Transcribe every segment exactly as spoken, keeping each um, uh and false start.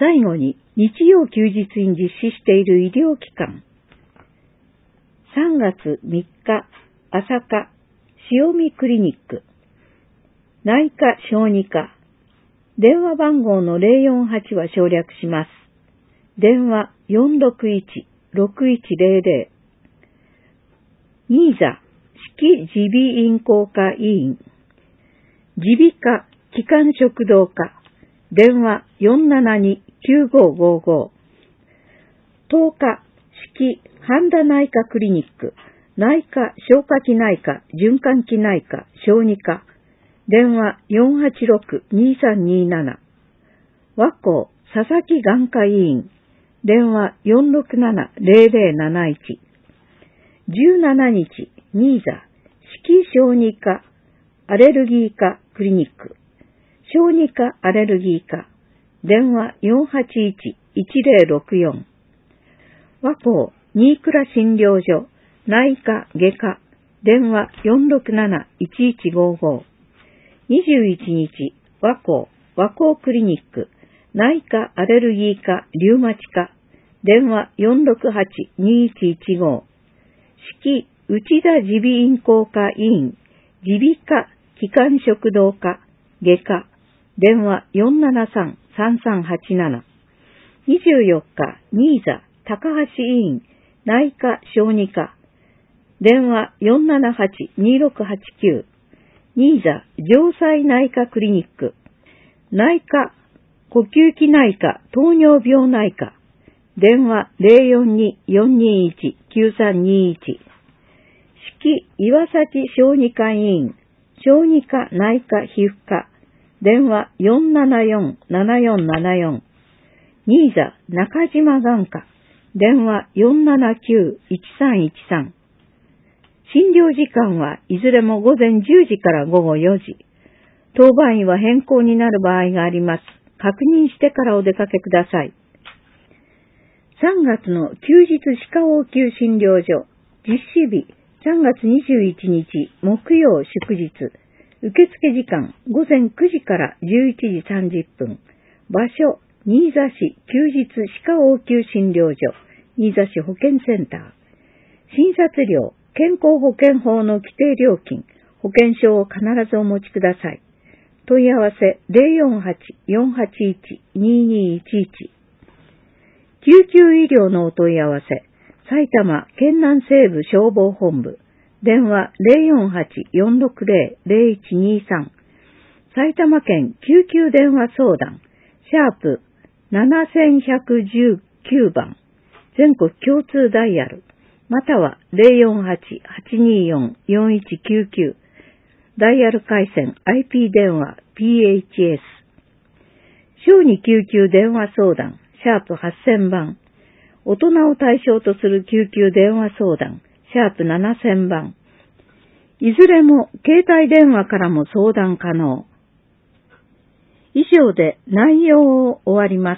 最後に日曜休日に実施している医療機関。さんがつみっか、朝霞、塩見クリニック。内科小児科。電話番号のゼロよんはちは省略します。電話よんろくいち、ろくいちゼロゼロ。ニーザ、式耳鼻咽喉科医院。耳鼻科、気管食道科。電話よんななに、きゅうごごご。とおか、式半田内科クリニック。内科、消化器内科、循環器内科、小児科。電話よんはちろく、にさんになな。和光、佐々木眼科医院。電話よんろくなな、ゼロゼロなないち。じゅうしちにち、ニーザ、式小児科、アレルギー科クリニック。小児科アレルギー科。電話よんはちいち、いちゼロろくよん。和光、新倉診療所、内科外科。電話よんろくなな、いちいちごご。にじゅういちにち、和光、和光クリニック、内科アレルギー科リュウマチ科。電話よんろくはち、にいちいちご。式内田耳鼻咽喉科医院、耳鼻科気管食道科外科。電話よんななさん、さんさんはちなな。にじゅうよっか、ニーザ、高橋医院、内科小児科。電話よんななはち、にろくはちきゅう。ニーザ、城西内科クリニック。内科、呼吸器内科、糖尿病内科。電話ゼロよんに、よんにいち、きゅうさんにいち。式岩崎小児科医院、小児科内科皮膚科。電話よんななよん、ななよんななよん。ニーザ、中島眼科。電話よんななきゅう、いちさんいちさん。診療時間はいずれも午前じゅうじから午後よじ。当番医は変更になる場合があります。確認してからお出かけください。さんがつの休日歯科応急診療所、実施日、さんがつにじゅういちにち木曜祝日。受付時間、午前くじからじゅういちじさんじゅっぷん。場所、新座市休日歯科応急診療所、新座市保健センター。診察料、健康保険法の規定料金、保険証を必ずお持ちください。問い合わせゼロよんはち、よんはちいち、ににいちいち。救急医療のお問い合わせ、埼玉県南西部消防本部。電話ゼロよんはち、よんろくゼロ、ゼロいちにさん。埼玉県救急電話相談、シャープななひゃくじゅうきゅうばん。全国共通ダイヤル。またはゼロよんはち、はちによん、よんいちきゅうきゅう。ダイヤル回線 アイピー 電話 ピーエイチエス。小児救急電話相談、シャープはっせんばん。大人を対象とする救急電話相談、シャープななせんばん。いずれも携帯電話からも相談可能。以上で内容を終わります。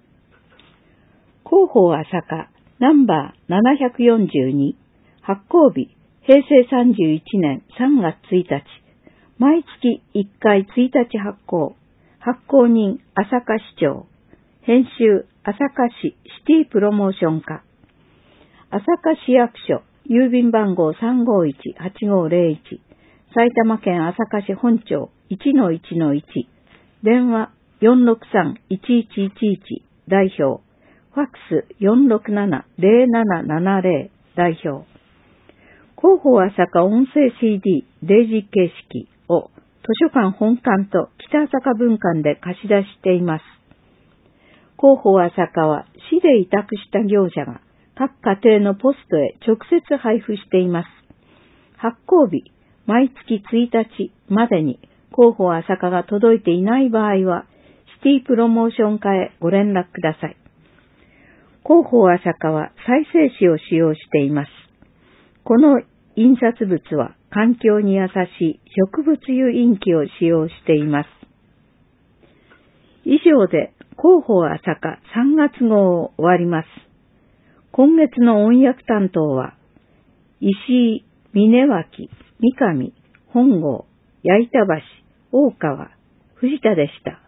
広報朝霞ナンバーななひゃくよんじゅうに、発行日へいせいさんじゅういちねんさんがつついたち。毎月いっかいついたち発行。発行人朝霞市長。編集朝霞市シティプロモーション課。朝霞市役所郵便番号 さんごいち、はちごゼロいち。埼玉県朝霞市本町 いちのいちのいち。電話よんろくさん、いちいちいちいち。代表。ファックスよんろくなな、ゼロななななゼロ。代表。広報朝霞音声 シーディー デイジー形式を図書館本館と北朝霞分館で貸し出しています。広報朝霞は市で委託した業者が各家庭のポストへ直接配布しています。発行日、毎月ついたちまでに広報朝霞が届いていない場合は、シティプロモーション課へご連絡ください。広報朝霞は再生紙を使用しています。この印刷物は環境に優しい植物油インキを使用しています。以上で広報朝霞さんがつ号を終わります。今月の音訳担当は、石井、峰脇、三上、本郷、矢板橋、大川、藤田でした。